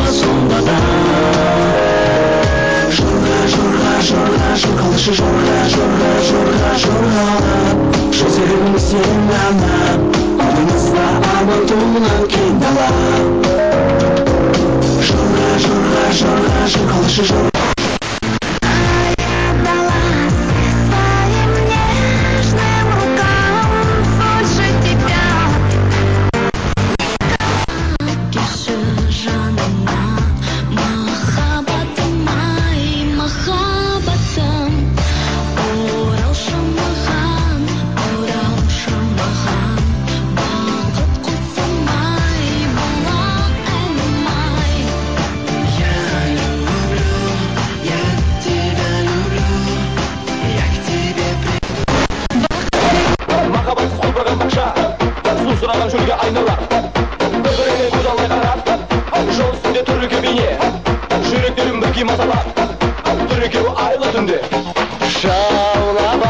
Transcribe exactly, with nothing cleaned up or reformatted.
sonda da. Жорға, жорға, жорға, жорғалашы жорға, жорға, жорға, жорға. Жол сен ғана, алдымызда аман туған кең дала. Жорға, жорға, жорға, жорғалашы жорға. Сұраған шөлге айналар, бір-біріне көз алмай қарап, жол үстінде тұр екі бейне, жүректерін бірге маталап, тұр екеуі айлы түнде. Жаулап